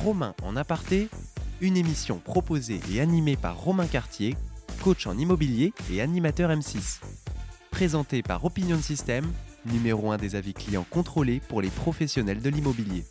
Romain en aparté, une émission proposée et animée par Romain Cartier, coach en immobilier et animateur M6. Présentée par Opinion System, numéro 1 des avis clients contrôlés pour les professionnels de l'immobilier.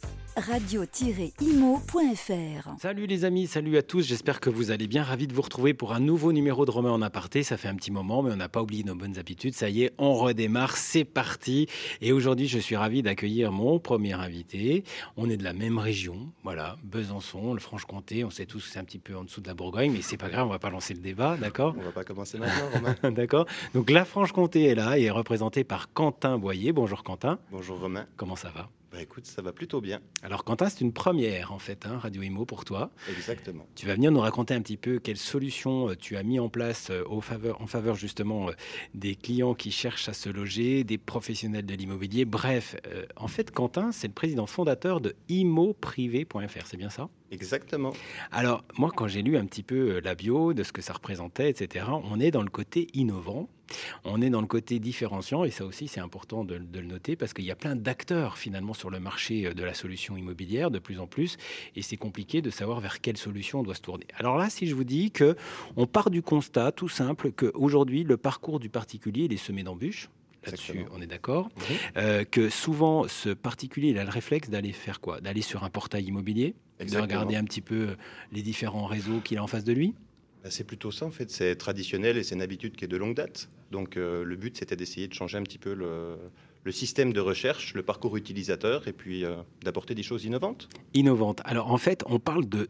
radio-imo.fr. Salut les amis, salut à tous, j'espère que vous allez bien, ravi de vous retrouver pour un nouveau numéro de Romain en aparté. Ça fait un petit moment mais on n'a pas oublié nos bonnes habitudes, ça y est, on redémarre, c'est parti. Et aujourd'hui je suis ravi d'accueillir mon premier invité. On est de la même région, voilà, Besançon, le Franche-Comté, on sait tous que c'est un petit peu en dessous de la Bourgogne, mais c'est pas grave, on va pas lancer le débat, d'accord ? On va pas commencer maintenant, Romain. D'accord, donc la Franche-Comté est là et est représentée par Quentin Boyer. Bonjour Quentin. Bonjour Romain. Comment ça va ? Bah écoute, ça va plutôt bien. Alors Quentin, c'est une première en fait, Radio Imo pour toi. Exactement. Tu vas venir nous raconter un petit peu quelles solutions tu as mis en place en faveur justement des clients qui cherchent à se loger, des professionnels de l'immobilier. Bref, en fait Quentin, c'est le président fondateur de imoprivé.fr, c'est bien ça ? Exactement. Alors moi, quand j'ai lu un petit peu la bio de ce que ça représentait, etc., on est dans le côté innovant. On est dans le côté différenciant et ça aussi c'est important de le noter parce qu'il y a plein d'acteurs finalement sur le marché de la solution immobilière de plus en plus et c'est compliqué de savoir vers quelle solution on doit se tourner. Alors là, si je vous dis qu'on part du constat tout simple qu'aujourd'hui le parcours du particulier il est semé d'embûches, là-dessus, Exactement. on est d'accord. Que souvent, ce particulier, il a le réflexe d'aller faire quoi ? D'aller sur un portail immobilier, Exactement. de regarder un petit peu les différents réseaux qu'il a en face de lui. Bah, c'est plutôt ça en fait, c'est traditionnel et c'est une habitude qui est de longue date. Donc le but c'était d'essayer de changer un petit peu le système de recherche, le parcours utilisateur et puis d'apporter des choses innovantes. Innovantes. Alors en fait, on parle de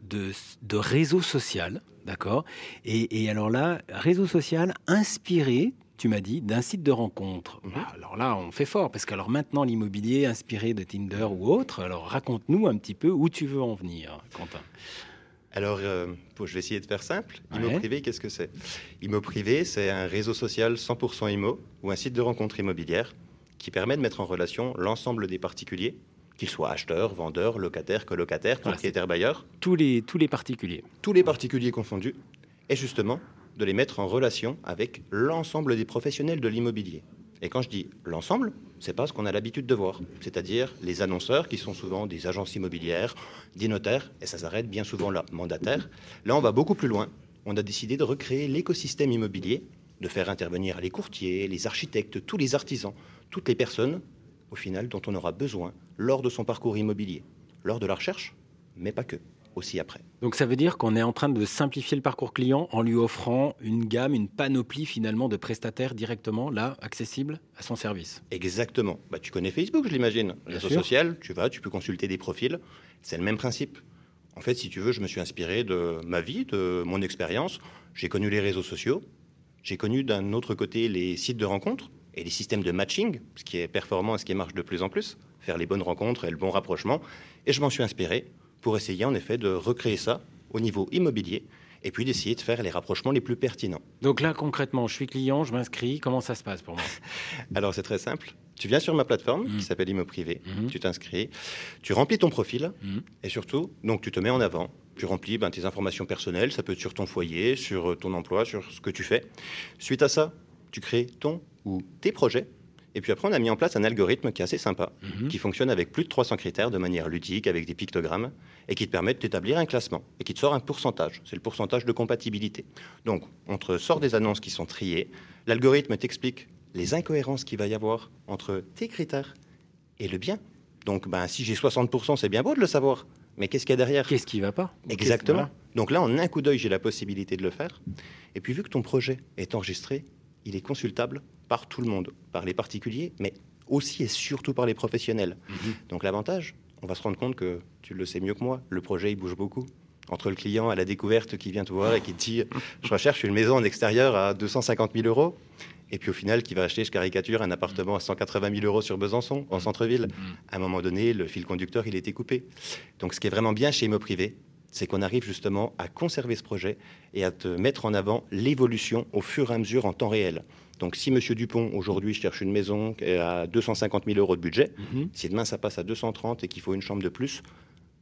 réseau social, d'accord ? Et alors là, réseau social inspiré, tu m'as dit, d'un site de rencontre. Alors là, on fait fort, parce que alors maintenant, l'immobilier inspiré de Tinder ou autre, alors raconte-nous un petit peu où tu veux en venir, Quentin. Alors, je vais essayer de faire simple. Imo Ouais. Privé, qu'est-ce que c'est ? Imo Privé, c'est un réseau social 100% IMO ou un site de rencontre immobilière qui permet de mettre en relation l'ensemble des particuliers, qu'ils soient acheteurs, vendeurs, locataires, colocataires, Voilà, propriétaires, bailleurs, Tous les particuliers. tous les particuliers confondus, et justement de les mettre en relation avec l'ensemble des professionnels de l'immobilier. Et quand je dis l'ensemble, c'est pas ce qu'on a l'habitude de voir, c'est-à-dire les annonceurs qui sont souvent des agences immobilières, des notaires, et ça s'arrête bien souvent là, mandataires. Là, on va beaucoup plus loin. On a décidé de recréer l'écosystème immobilier, de faire intervenir les courtiers, les architectes, tous les artisans, toutes les personnes, au final, dont on aura besoin lors de son parcours immobilier, lors de la recherche, mais pas que, aussi après. Donc ça veut dire qu'on est en train de simplifier le parcours client en lui offrant une gamme, une panoplie finalement de prestataires directement là, accessibles à son service. Exactement. Bah, tu connais Facebook, je l'imagine. Bien Réseau sûr. social, tu peux consulter des profils. C'est le même principe. En fait, si tu veux, je me suis inspiré de ma vie, de mon expérience. J'ai connu les réseaux sociaux. J'ai connu d'un autre côté les sites de rencontres et les systèmes de matching, ce qui est performant et ce qui marche de plus en plus, faire les bonnes rencontres et le bon rapprochement. Et je m'en suis inspiré pour essayer en effet de recréer ça au niveau immobilier et puis d'essayer de faire les rapprochements les plus pertinents. Donc là, concrètement, je suis client, je m'inscris, comment ça se passe pour moi ? Alors c'est très simple. Tu viens sur ma plateforme qui s'appelle Imo Privé, tu t'inscris, tu remplis ton profil et surtout, donc tu te mets en avant. Tu remplis tes informations personnelles, ça peut être sur ton foyer, sur ton emploi, sur ce que tu fais. Suite à ça, tu crées ton ou tes projets. Et puis après, on a mis en place un algorithme qui est assez sympa, qui fonctionne avec plus de 300 critères de manière ludique, avec des pictogrammes, et qui te permet d'établir un classement, et qui te sort un pourcentage. C'est le pourcentage de compatibilité. Donc, on te sort des annonces qui sont triées. L'algorithme t'explique les incohérences qu'il va y avoir entre tes critères et le bien. Donc, si j'ai 60%, c'est bien beau de le savoir. Mais qu'est-ce qu'il y a derrière ? Qu'est-ce qui ne va pas ? Exactement. Voilà. Donc là, en un coup d'œil, j'ai la possibilité de le faire. Et puis, vu que ton projet est enregistré, il est consultable par tout le monde, par les particuliers, mais aussi et surtout par les professionnels. Donc l'avantage, on va se rendre compte que, tu le sais mieux que moi, le projet, il bouge beaucoup. Entre le client à la découverte qui vient te voir et qui te dit « je recherche une maison en extérieur à 250 000 euros », et puis au final, qui va acheter, je caricature, un appartement à 180 000 euros sur Besançon, en centre-ville. À un moment donné, le fil conducteur, il était coupé. Donc ce qui est vraiment bien chez Imo Privé, c'est qu'on arrive justement à conserver ce projet et à te mettre en avant l'évolution au fur et à mesure en temps réel. Donc si Monsieur Dupont, aujourd'hui, cherche une maison à 250 000 euros de budget, si demain ça passe à 230 et qu'il faut une chambre de plus,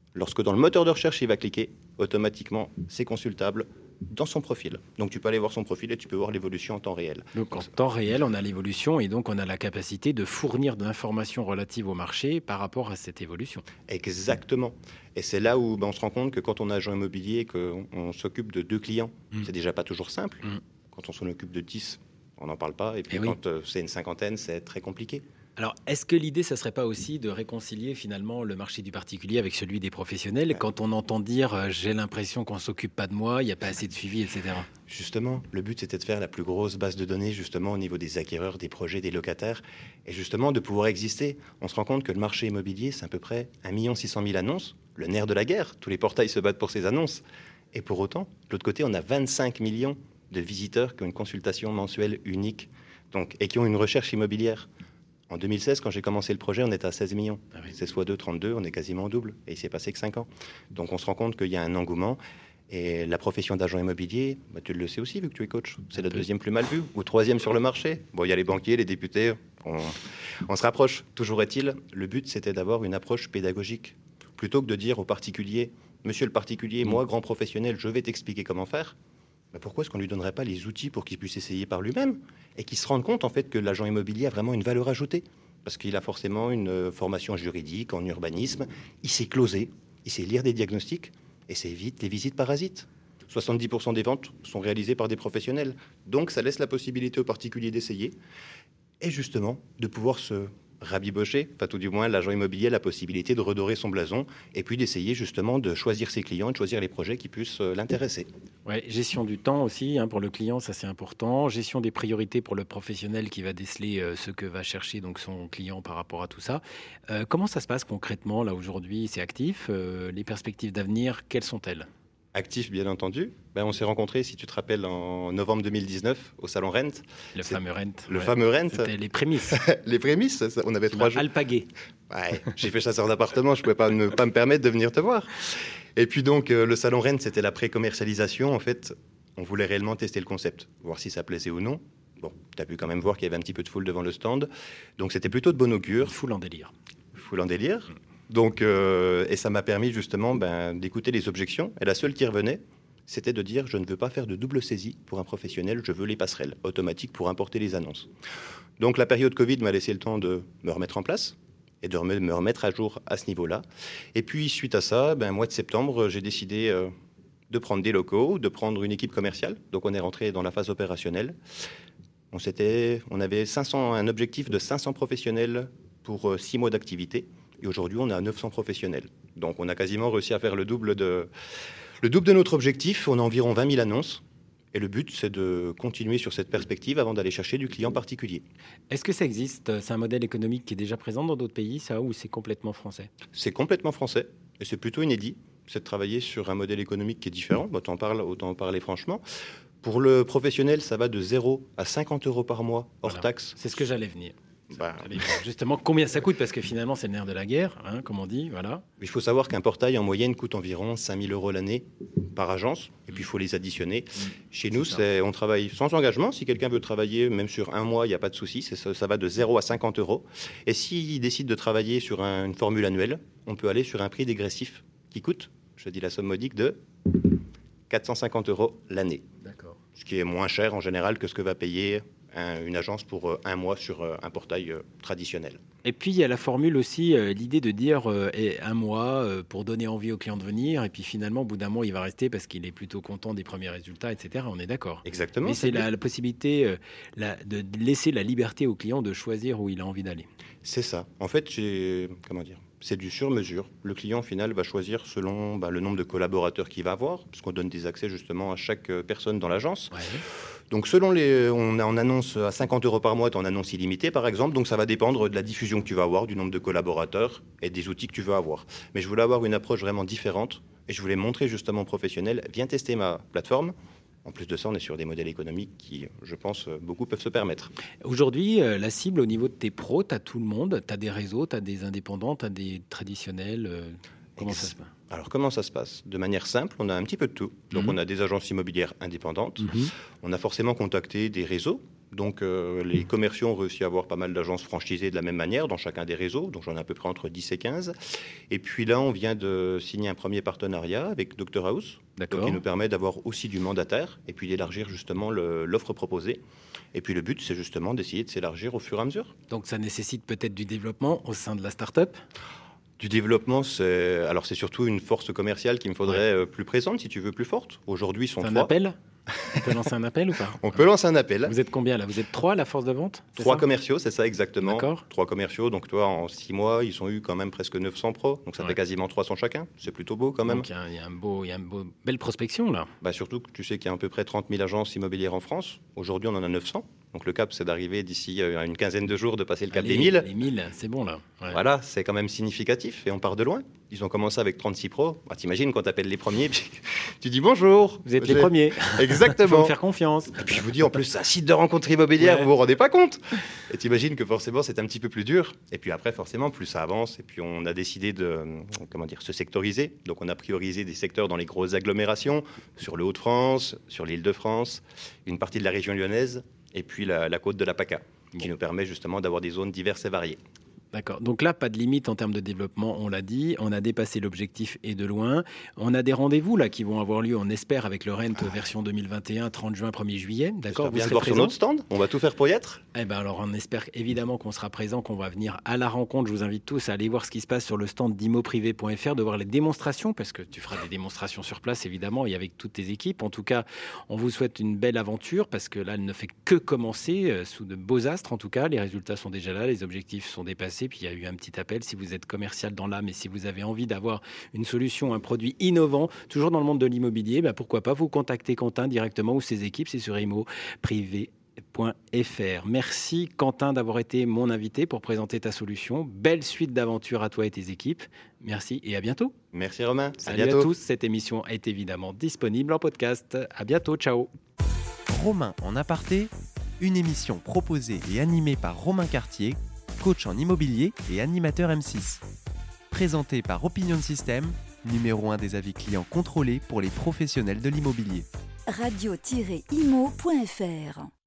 lorsque dans le moteur de recherche, il va cliquer, automatiquement, c'est consultable dans son profil. Donc tu peux aller voir son profil et tu peux voir l'évolution en temps réel. Donc en temps réel, on a l'évolution et donc on a la capacité de fournir de l'information relative au marché par rapport à cette évolution. Exactement. Et c'est là où on se rend compte que quand on est agent immobilier, qu'on s'occupe de 2 clients, c'est déjà pas toujours simple. Quand on s'en occupe de 10, on n'en parle pas. Et puis quand c'est une cinquantaine, c'est très compliqué. Alors, est-ce que l'idée, ça ne serait pas aussi de réconcilier finalement le marché du particulier avec celui des professionnels ? Quand on entend dire « j'ai l'impression qu'on ne s'occupe pas de moi, il n'y a pas assez de suivi, etc. » Justement, le but, c'était de faire la plus grosse base de données justement au niveau des acquéreurs, des projets, des locataires, et justement de pouvoir exister. On se rend compte que le marché immobilier, c'est à peu près 1 600 000 annonces, le nerf de la guerre. Tous les portails se battent pour ces annonces. Et pour autant, de l'autre côté, on a 25 millions de visiteurs qui ont une consultation mensuelle unique et qui ont une recherche immobilière. En 2016, quand j'ai commencé le projet, on était à 16 millions. C'est soit 2, 32, on est quasiment au double. Et il s'est passé que 5 ans. Donc on se rend compte qu'il y a un engouement. Et la profession d'agent immobilier, tu le sais aussi vu que tu es coach, c'est la deuxième plus mal vue, ou troisième sur le marché. Bon, il y a les banquiers, les députés, on se rapproche. Toujours est-il, le but c'était d'avoir une approche pédagogique. Plutôt que de dire aux particuliers, monsieur le particulier, moi grand professionnel, je vais t'expliquer comment faire. Pourquoi est-ce qu'on ne lui donnerait pas les outils pour qu'il puisse essayer par lui-même et qu'il se rende compte en fait que l'agent immobilier a vraiment une valeur ajoutée parce qu'il a forcément une formation juridique en urbanisme, il sait closer, il sait lire des diagnostics et c'est évite les visites parasites. 70% des ventes sont réalisées par des professionnels, donc ça laisse la possibilité aux particuliers d'essayer et justement de pouvoir se rabibocher, enfin tout du moins l'agent immobilier a la possibilité de redorer son blason et puis d'essayer justement de choisir ses clients, de choisir les projets qui puissent l'intéresser. Ouais, gestion du temps aussi pour le client, ça c'est important. Gestion des priorités pour le professionnel qui va déceler ce que va chercher donc son client par rapport à tout ça. Comment ça se passe concrètement là aujourd'hui ? C'est actif. Les perspectives d'avenir, quelles sont-elles ? Actif, bien entendu. On s'est rencontrés, si tu te rappelles, en novembre 2019 au salon Rent. Le fameux Rent. Le fameux Rent. C'était les prémices. Les prémices, on avait 3 jours. Alpagué. Ouais, j'ai fait chasseur d'appartement, je ne pouvais pas me permettre de venir te voir. Et puis donc, le salon Rent, c'était la pré-commercialisation. En fait, on voulait réellement tester le concept, voir si ça plaisait ou non. Bon, tu as pu quand même voir qu'il y avait un petit peu de foule devant le stand. Donc, c'était plutôt de bon augure. Une foule en délire. Foule en délire. Donc, et ça m'a permis justement d'écouter les objections. Et la seule qui revenait, c'était de dire « je ne veux pas faire de double saisie pour un professionnel, je veux les passerelles automatiques pour importer les annonces ». Donc la période Covid m'a laissé le temps de me remettre en place et de me remettre à jour à ce niveau-là. Et puis suite à ça, mois de septembre, j'ai décidé de prendre des locaux, de prendre une équipe commerciale. Donc on est rentré dans la phase opérationnelle. On avait un objectif de 500 professionnels pour 6 mois d'activité. Et aujourd'hui, on est à 900 professionnels. Donc, on a quasiment réussi à faire le double de notre objectif. On a environ 20 000 annonces. Et le but, c'est de continuer sur cette perspective avant d'aller chercher du client particulier. Est-ce que ça existe ? C'est un modèle économique qui est déjà présent dans d'autres pays, ça, ou c'est complètement français ? C'est complètement français. Et c'est plutôt inédit. C'est de travailler sur un modèle économique qui est différent. Autant en parler franchement. Pour le professionnel, ça va de 0 à 50 € par mois, hors taxe. C'est ce que j'allais venir. Justement, combien ça coûte ? Parce que finalement, c'est le nerf de la guerre, comme on dit. Voilà. Il faut savoir qu'un portail, en moyenne, coûte environ 5 000 € l'année par agence. Et puis, il faut les additionner. Chez nous, on travaille sans engagement. Si quelqu'un veut travailler, même sur un mois, il n'y a pas de souci. Ça va de 0 à 50 €. Et s'il décide de travailler sur une formule annuelle, on peut aller sur un prix dégressif qui coûte, je dis la somme modique, de 450 € l'année. D'accord. Ce qui est moins cher, en général, que ce que va payer une agence pour un mois sur un portail traditionnel. Et puis, il y a la formule aussi, l'idée de dire un mois pour donner envie au client de venir. Et puis, finalement, au bout d'un mois, il va rester parce qu'il est plutôt content des premiers résultats, etc. On est d'accord. Exactement. Mais c'est la possibilité de laisser la liberté au client de choisir où il a envie d'aller. C'est ça. En fait, c'est du sur-mesure. Le client, au final, va choisir selon le nombre de collaborateurs qu'il va avoir, puisqu'on donne des accès justement à chaque personne dans l'agence. Ouais. Donc, on en annonce à 50 € par mois, tu en annonces illimité, par exemple. Donc, ça va dépendre de la diffusion que tu vas avoir, du nombre de collaborateurs et des outils que tu veux avoir. Mais je voulais avoir une approche vraiment différente et je voulais montrer justement aux professionnels, viens tester ma plateforme. En plus de ça, on est sur des modèles économiques qui, je pense, beaucoup peuvent se permettre. Aujourd'hui, la cible au niveau de tes pros, tu as tout le monde, tu as des réseaux, tu as des indépendants, tu as des traditionnels. Comment ça se passe ? Alors, comment ça se passe ? De manière simple, on a un petit peu de tout. Donc, on a des agences immobilières indépendantes. On a forcément contacté des réseaux Donc les commerciaux ont réussi à avoir pas mal d'agences franchisées de la même manière dans chacun des réseaux, donc j'en ai à peu près entre 10 et 15. Et puis là, on vient de signer un premier partenariat avec Dr House, qui nous permet d'avoir aussi du mandataire et puis d'élargir justement l'offre proposée. Et puis le but, c'est justement d'essayer de s'élargir au fur et à mesure. Donc ça nécessite peut-être du développement au sein de la start-up ? Du développement, c'est surtout une force commerciale qu'il me faudrait plus présente, si tu veux, plus forte. Aujourd'hui, ils sont 3. Un appel ? On peut lancer un appel ou pas ? On peut lancer un appel. Vous êtes combien là ? Vous êtes 3 la force de vente ? 3 commerciaux, c'est ça exactement. D'accord. 3 commerciaux, donc toi en 6 mois, ils ont eu quand même presque 900 pros, donc ça fait quasiment 300 chacun. C'est plutôt beau quand même. Donc il y a une belle prospection là. Surtout que tu sais qu'il y a à peu près 30 000 agences immobilières en France. Aujourd'hui, on en a 900. Donc le cap, c'est d'arriver d'ici une quinzaine de jours, de passer le cap des 1000. Les 1000, c'est bon là. Ouais. Voilà, c'est quand même significatif et on part de loin. Ils ont commencé avec 36 pros. T'imagines quand t'appelles les premiers, puis tu dis bonjour. Vous êtes les premiers. Exactement. Faut me faire confiance. Et puis je vous dis en plus, c'est un site de rencontre immobilière, vous vous rendez pas compte. Et t'imagines que forcément c'est un petit peu plus dur. Et puis après forcément plus ça avance. Et puis on a décidé de se sectoriser. Donc on a priorisé des secteurs dans les grosses agglomérations, sur le Hauts-de-France, sur l'Île-de-France, une partie de la région lyonnaise. Et puis la côte de la PACA, qui nous permet justement d'avoir des zones diverses et variées. D'accord. Donc là, pas de limite en termes de développement, on l'a dit. On a dépassé l'objectif et de loin. On a des rendez-vous là qui vont avoir lieu, on espère, avec le Rent version 2021, 30 juin, 1er juillet. D'accord. Vous serez présent sur notre stand. On va tout faire pour y être. Alors on espère évidemment qu'on sera présent, qu'on va venir à la rencontre. Je vous invite tous à aller voir ce qui se passe sur le stand d'immoprivé.fr, de voir les démonstrations, parce que tu feras des démonstrations sur place évidemment et avec toutes tes équipes. En tout cas, on vous souhaite une belle aventure parce que là, elle ne fait que commencer sous de beaux astres. En tout cas, les résultats sont déjà là, les objectifs sont dépassés. Puis il y a eu un petit appel, si vous êtes commercial dans l'âme et si vous avez envie d'avoir une solution, un produit innovant, toujours dans le monde de l'immobilier, pourquoi pas vous contacter Quentin directement ou ses équipes, c'est sur immoprivé.fr. Merci Quentin d'avoir été mon invité pour présenter ta solution. Belle suite d'aventures à toi et tes équipes. Merci et à bientôt. Merci Romain. Salut à tous. Cette émission est évidemment disponible en podcast. À bientôt. Ciao. Romain en aparté, une émission proposée et animée par Romain Cartier, coach en immobilier et animateur M6. Présenté par Opinion System, numéro 1 des avis clients contrôlés pour les professionnels de l'immobilier. Radio-imo.fr